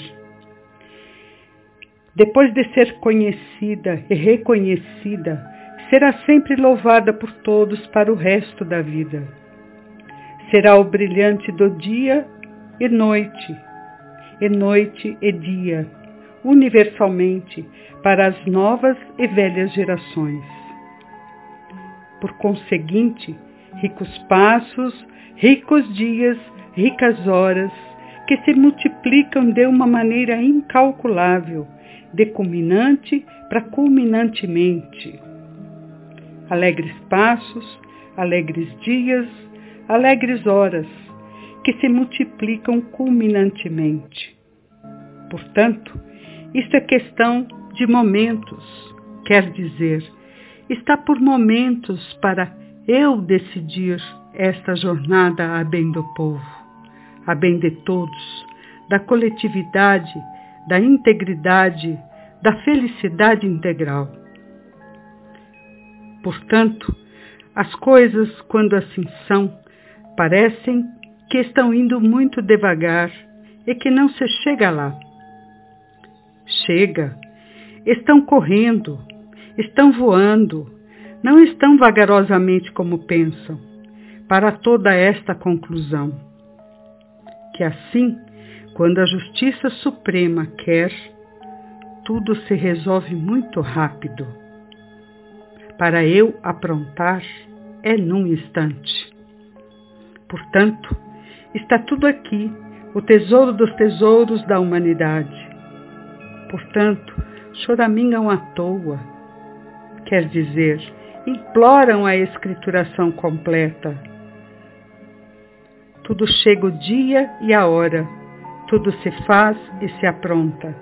Depois de ser conhecida e reconhecida, será sempre louvada por todos para o resto da vida. será o brilhante do dia e noite e dia, universalmente, para as novas e velhas gerações. Por conseguinte, ricos passos, ricos dias, ricas horas, que se multiplicam de uma maneira incalculável, de culminante para culminantemente. Alegres passos, alegres dias, alegres horas, que se multiplicam culminantemente. Portanto, isto é questão de momentos, quer dizer, está por momentos para eu decidir esta jornada a bem do povo, a bem de todos, da coletividade, da integridade, da felicidade integral. Portanto, as coisas, quando assim são, parecem que estão indo muito devagar e que não se chega lá. Chega, estão correndo, estão voando, não estão vagarosamente como pensam, para toda esta conclusão. Que assim, quando a Justiça Suprema quer, tudo se resolve muito rápido. Para eu aprontar, é num instante. Portanto, está tudo aqui, o tesouro dos tesouros da humanidade. Portanto, choramingam à toa, quer dizer, imploram a escrituração completa. Tudo chega o dia e a hora, tudo se faz e se apronta.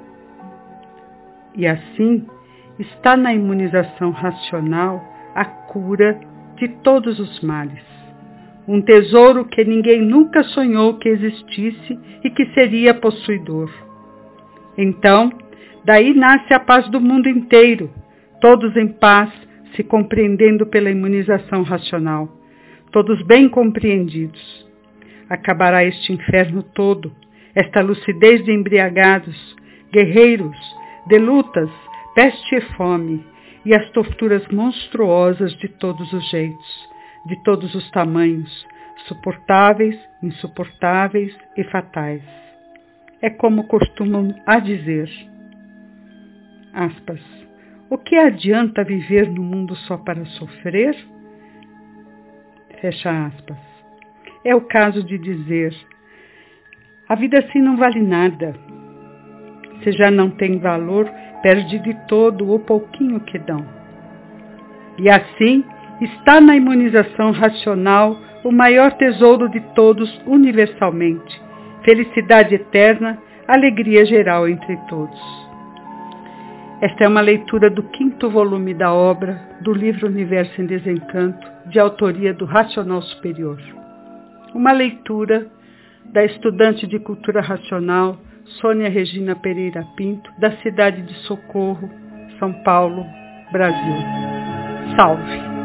E assim, está na imunização racional a cura de todos os males. Um tesouro que ninguém nunca sonhou que existisse e que seria possuidor. Então, daí nasce a paz do mundo inteiro, todos em paz, se compreendendo pela imunização racional, todos bem compreendidos. Acabará este inferno todo, esta lucidez de embriagados, guerreiros, de lutas, peste e fome, e as torturas monstruosas de todos os jeitos, de todos os tamanhos, suportáveis, insuportáveis e fatais. É como costumam a dizer, aspas, o que adianta viver no mundo só para sofrer? Fecha aspas. É o caso de dizer, a vida assim não vale nada. Se já não tem valor, perde de todo o pouquinho que dão. E assim, está na imunização racional o maior tesouro de todos universalmente, felicidade eterna, alegria geral entre todos. Esta é uma leitura do 5º volume da obra do livro Universo em Desencanto, de autoria do Racional Superior. Uma leitura da estudante de Cultura Racional, Sônia Regina Pereira Pinto, da cidade de Socorro, São Paulo, Brasil. Salve!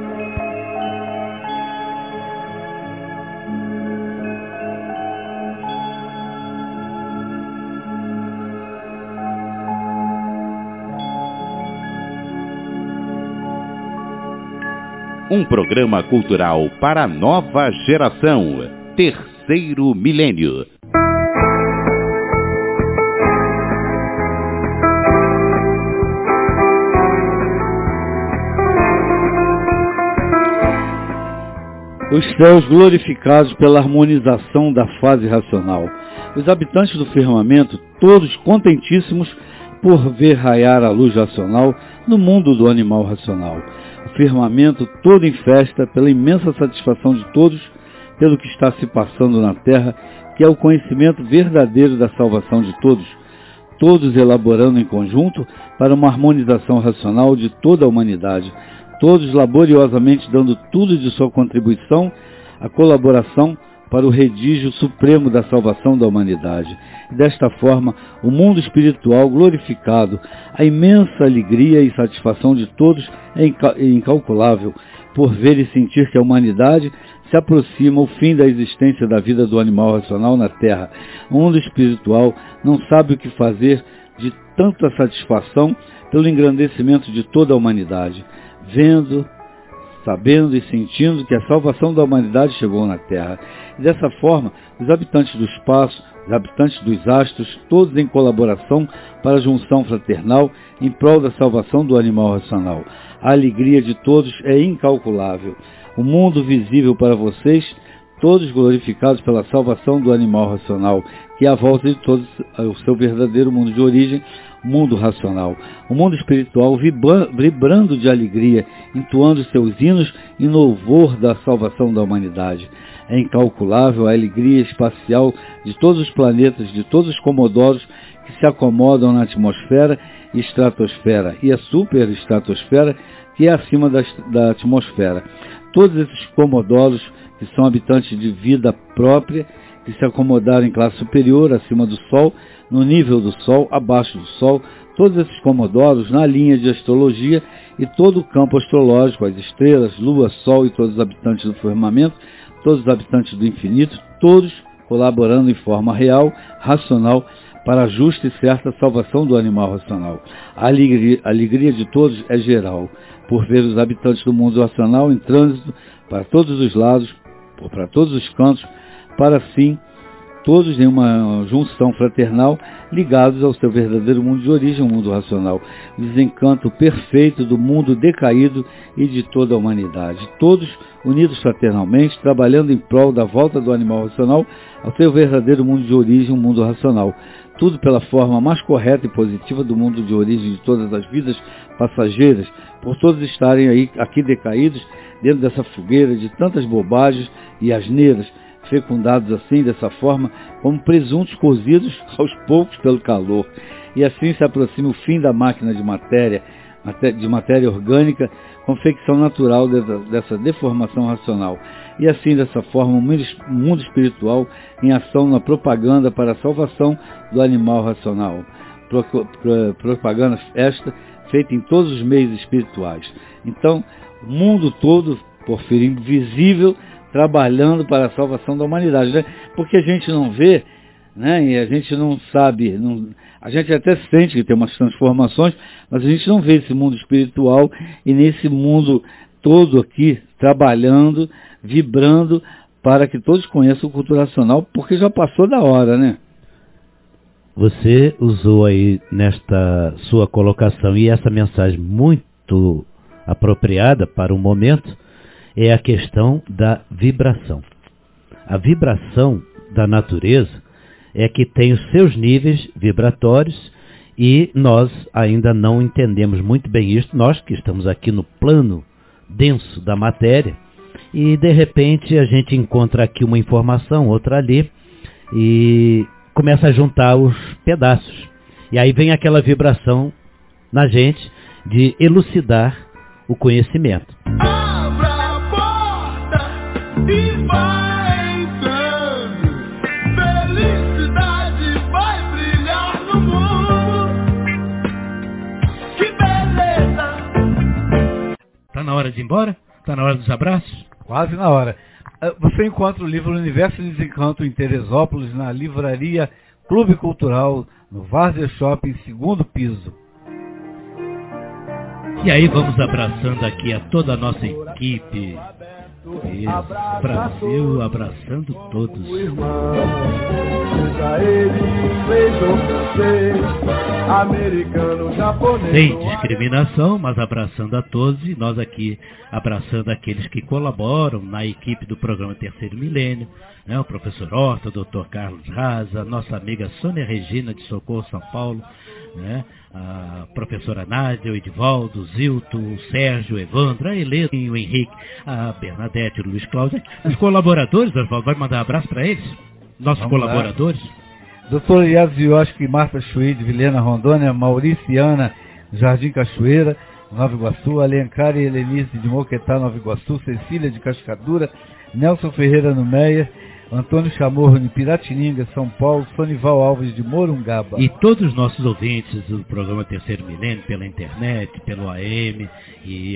Um programa cultural para a nova geração. Terceiro Milênio. Os céus glorificados pela harmonização da fase racional. Os habitantes do firmamento, todos contentíssimos por ver raiar a luz racional no mundo do animal racional. O firmamento todo em festa pela imensa satisfação de todos pelo que está se passando na Terra, que é o conhecimento verdadeiro da salvação de todos, todos elaborando em conjunto para uma harmonização racional de toda a humanidade, todos laboriosamente dando tudo de sua contribuição, a colaboração para o redígio supremo da salvação da humanidade. E desta forma, o mundo espiritual glorificado, a imensa alegria e satisfação de todos é incalculável por ver e sentir que a humanidade se aproxima ao fim da existência da vida do animal racional na Terra. O mundo espiritual não sabe o que fazer de tanta satisfação pelo engrandecimento de toda a humanidade, vendo, sabendo e sentindo que a salvação da humanidade chegou na Terra. E dessa forma, os habitantes do espaço, os habitantes dos astros, todos em colaboração para a junção fraternal em prol da salvação do animal racional. A alegria de todos é incalculável. O mundo visível para vocês, todos glorificados pela salvação do animal racional, que é a volta de todos ao seu verdadeiro mundo de origem, o mundo racional. O mundo espiritual vibrando de alegria, entoando seus hinos em louvor da salvação da humanidade. É incalculável a alegria espacial de todos os planetas, de todos os comodoros que se acomodam na atmosfera e estratosfera, e a superestratosfera, que é acima da atmosfera. Todos esses comodoros, que são habitantes de vida própria, que se acomodaram em classe superior, acima do Sol, no nível do Sol, abaixo do Sol, todos esses comodoros na linha de astrologia e todo o campo astrológico, as estrelas, Lua, Sol e todos os habitantes do firmamento, todos os habitantes do infinito, todos colaborando em forma real, racional, para a justa e certa salvação do animal racional. A alegria de todos é geral, por ver os habitantes do mundo racional em trânsito para todos os lados, para todos os cantos, para assim, todos em uma junção fraternal, ligados ao seu verdadeiro mundo de origem, o mundo racional. O desencanto perfeito do mundo decaído e de toda a humanidade. Todos unidos fraternalmente, trabalhando em prol da volta do animal racional ao seu verdadeiro mundo de origem, o mundo racional. Tudo pela forma mais correta e positiva do mundo de origem de todas as vidas passageiras, por todos estarem aqui decaídos, dentro dessa fogueira de tantas bobagens e asneiras, fecundados assim, dessa forma, como presuntos cozidos aos poucos pelo calor. E assim se aproxima o fim da máquina de matéria orgânica, confecção natural dessa deformação racional. E assim, dessa forma, o mundo espiritual em ação na propaganda para a salvação do animal racional. Propaganda esta feita em todos os meios espirituais. Então, o mundo todo, Porfirinho, visível, trabalhando para a salvação da humanidade, né? Porque a gente não vê, né? E a gente não sabe, a gente até sente que tem umas transformações, mas a gente não vê esse mundo espiritual e nesse mundo todo aqui trabalhando, vibrando para que todos conheçam o culto racional, porque já passou da hora, né? Você usou aí nesta sua colocação, e essa mensagem muito apropriada para o momento, é a questão da vibração. A vibração da natureza é que tem os seus níveis vibratórios e nós ainda não entendemos muito bem isso, nós que estamos aqui no plano denso da matéria, e de repente a gente encontra aqui uma informação, outra ali, e começa a juntar os pedaços. E aí vem aquela vibração na gente de elucidar o conhecimento. E vai entrando, felicidade vai brilhar no mundo. Que beleza! Tá na hora de ir embora? Tá na hora dos abraços? Quase na hora. Você encontra o livro Universo de Desencanto em Teresópolis, na livraria Clube Cultural, no Várzea Shopping, segundo piso. E aí vamos abraçando aqui a toda a nossa equipe. Isso, Brasil abraçando todos. Sem discriminação, mas abraçando a todos, e nós aqui abraçando aqueles que colaboram na equipe do programa Terceiro Milênio, né? O professor Horta, o Dr. Carlos Raza, nossa amiga Sônia Regina de Socorro, São Paulo, né? A professora Nádia, o Edivaldo, o Zilton, o Sérgio, o Evandro, a Helena, o Henrique, a Bernadette, o Luiz Cláudio. Os colaboradores, Oswaldo, vai mandar um abraço para eles? Nossos colaboradores? Doutor Yazioski, Marta Chuí, Vilhena, Rondônia, Mauriciana, Jardim Cachoeira, Nova Iguaçu, Alencar e Helenice de Moquetá, Nova Iguaçu, Cecília de Cascadura, Nelson Ferreira no Meia, Antônio Chamorro de Piratininga, São Paulo, Sonival Alves de Morungaba. E todos os nossos ouvintes do programa Terceiro Milênio, pela internet, pelo AM, e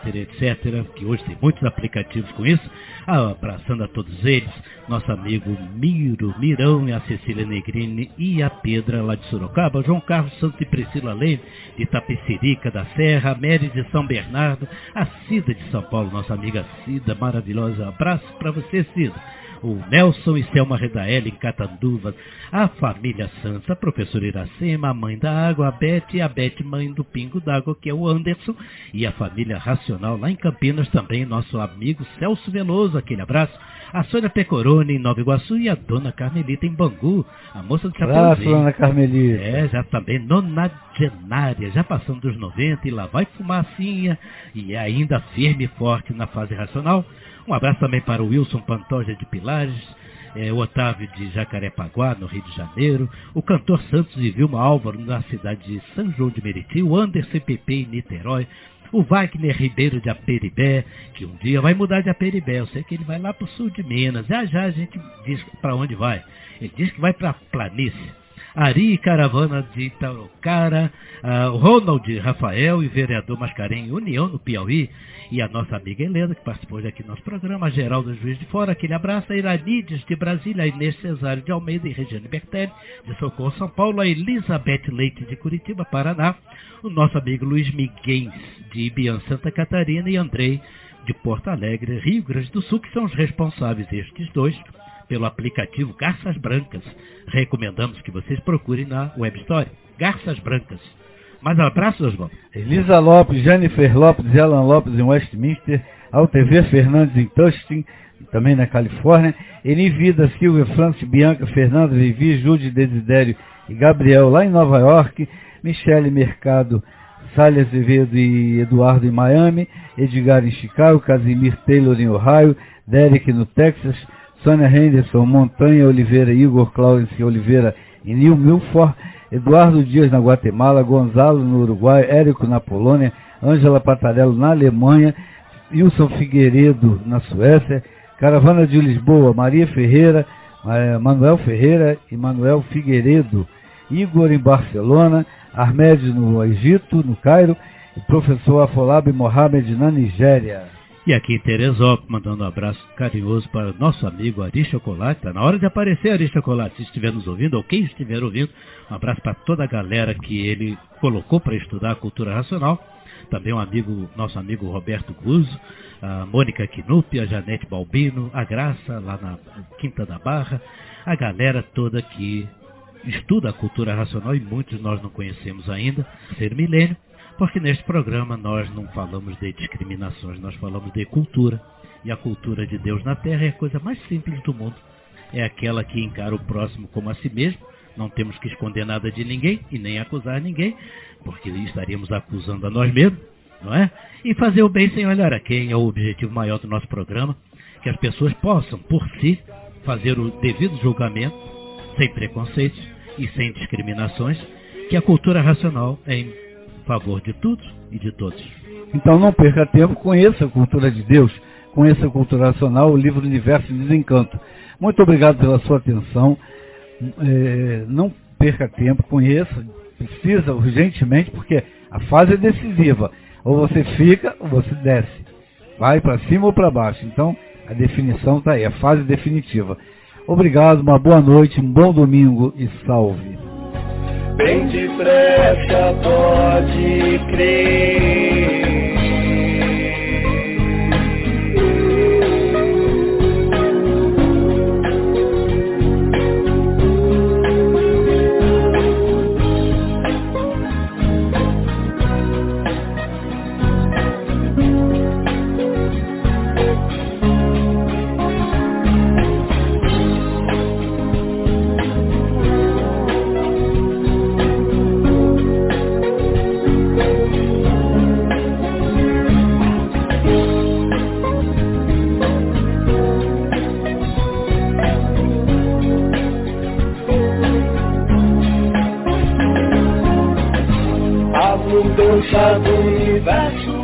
etc, que hoje tem muitos aplicativos com isso, abraçando a todos eles, nosso amigo Mirão e a Cecília Negrini e a Pedra lá de Sorocaba, João Carlos Santos e Priscila Leme de Itapecerica da Serra, a Mary de São Bernardo, a Cida de São Paulo, nossa amiga Cida, maravilhosa, abraço para você, Cida. O Nelson e Selma Redael em Catanduva, a família Santos, a professora Iracema, a mãe da água, a Beth, mãe do pingo d'água, que é o Anderson, e a família Racional lá em Campinas também, nosso amigo Celso Veloso, aquele abraço, a Sônia Pecoroni em Nova Iguaçu e a Dona Carmelita em Bangu, a moça do Chapeuzinho. Dona Carmelita. Já também nonagenária, já passando dos 90 e lá vai fumacinha e ainda firme e forte na fase racional. Um abraço também para o Wilson Pantoja de Pilares, o Otávio de Jacarepaguá, no Rio de Janeiro, o cantor Santos e Vilma Álvaro, na cidade de São João de Meriti, o Anderson Pepe em Niterói, o Wagner Ribeiro de Aperibé, que um dia vai mudar de Aperibé, eu sei que ele vai lá para o sul de Minas, já a gente diz para onde vai, ele diz que vai para a planície. Ari Caravana de Itarocara, o Ronald Rafael e o vereador Mascarenhas, União no Piauí, e a nossa amiga Helena, que participou aqui do nosso programa, a Geralda Juiz de Fora, aquele abraço, a Iranides de Brasília, a Inês Cesário de Almeida e Regiane Bertelli, de Socorro, São Paulo, a Elizabeth Leite de Curitiba, Paraná, o nosso amigo Luiz Miguel de Ibiã, Santa Catarina, e Andrei de Porto Alegre, Rio Grande do Sul, que são os responsáveis, estes dois, pelo aplicativo Garças Brancas. Recomendamos que vocês procurem na Web Store. Garças Brancas. Mais um abraço, Oswaldo. Elisa Lopes, Jennifer Lopes e Alan Lopes em Westminster, Altever Fernandes em Tustin, também na Califórnia, Eni Vida, Silvia, Francis, Bianca, Fernanda, Vivi, Júlio, Desidério e Gabriel lá em Nova York, Michele Mercado, Sália Azevedo e Eduardo em Miami, Edgar em Chicago, Casimir Taylor em Ohio, Derek no Texas, Sônia Henderson, Montanha Oliveira, Igor Claudio Oliveira em New Milford, Eduardo Dias na Guatemala, Gonzalo no Uruguai, Érico na Polônia, Ângela Patarello na Alemanha, Wilson Figueiredo na Suécia, Caravana de Lisboa, Maria Ferreira, Manuel Ferreira e Manuel Figueiredo, Igor em Barcelona, Ahmed no Egito, no Cairo, e professor Afolabi Mohamed na Nigéria. E aqui em Teresópolis, mandando um abraço carinhoso para o nosso amigo Ari Chocolate. Está na hora de aparecer, Ari Chocolate, se estiver nos ouvindo, ou quem estiver ouvindo. Um abraço para toda a galera que ele colocou para estudar a cultura racional. Também nosso amigo Roberto Guzzo, a Mônica Quinupi, a Janete Balbino, a Graça, lá na Quinta da Barra. A galera toda que estuda a cultura racional e muitos nós não conhecemos ainda, Ser Milênio. Porque neste programa nós não falamos de discriminações, nós falamos de cultura. E a cultura de Deus na Terra é a coisa mais simples do mundo. É aquela que encara o próximo como a si mesmo. Não temos que esconder nada de ninguém e nem acusar ninguém, porque estaríamos acusando a nós mesmos, não é? E fazer o bem sem olhar a quem é o objetivo maior do nosso programa. Que as pessoas possam, por si, fazer o devido julgamento, sem preconceitos e sem discriminações, que a cultura racional é em favor de tudo e de todos. Então não perca tempo, conheça a cultura de Deus, conheça a cultura racional, o livro Universo em Desencanto. Muito obrigado pela sua atenção. Não perca tempo, conheça, precisa urgentemente, porque a fase é decisiva. Ou você fica ou você desce. Vai para cima ou para baixo. Então a definição está aí, a fase definitiva. Obrigado, uma boa noite, um bom domingo e salve. Bem depressa pode crer. Do universo